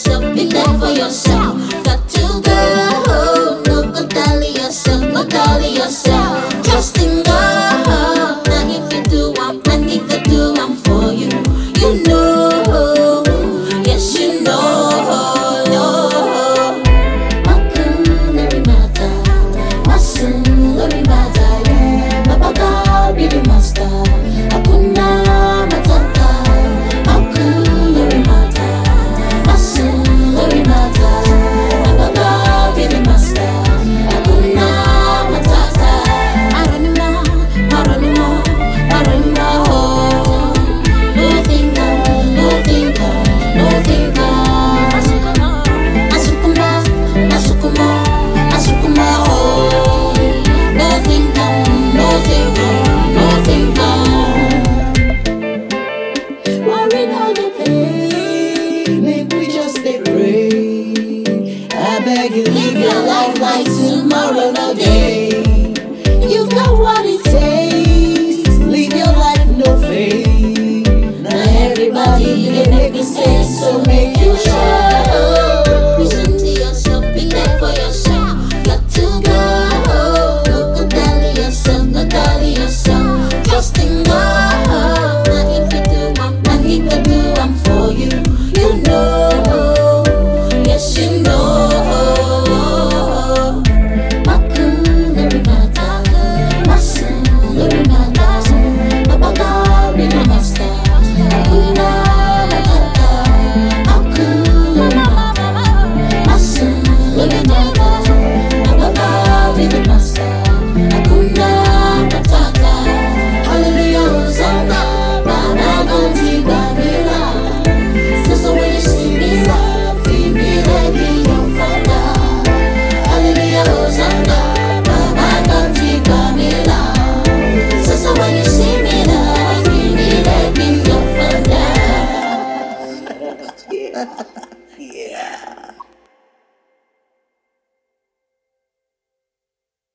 yourself, be there for yourself. Got to go, no go dolly yourself, no dolly yourself. Trust in God, now if you do, and if you do, I'm for you. You know, yes you know. Makulari mata, masulari mata, Baba God be the master. Hakuna matata. Makulari mata, masulari mata, Baba God be the master. Hakuna matata. Maranima, maranima, maranima. Nothing done, nothing done, nothing done. Asukuma, asukuma, asukuma. Oh, nothing done, nothing done, nothing done. Worry not the pain, make we just stay pray. I beg you, live your life like tomorrow no day. You've got what it takes, live your life no fake. Now everybody they make mistakes, so make you sure. Listen to yourself, be there for yourself. Got to go, no go dolly yourself, no dolly yourself. Trust in God, now if you do, and if you do, I'm for you. You know, yes you know. Makulari mata, masulari mata, Baba God be the master. Hakuna matata. Makulari mata, masulari mata, Baba God be the master. Hakuna matata. Hallelujah, Hosanna, Baba ganti Babila. So when you see me laugh, feel me ready your father. Hallelujah, Hosanna, Baba ganti Babila. So when you see me laugh, feel me ready your father. Yeah.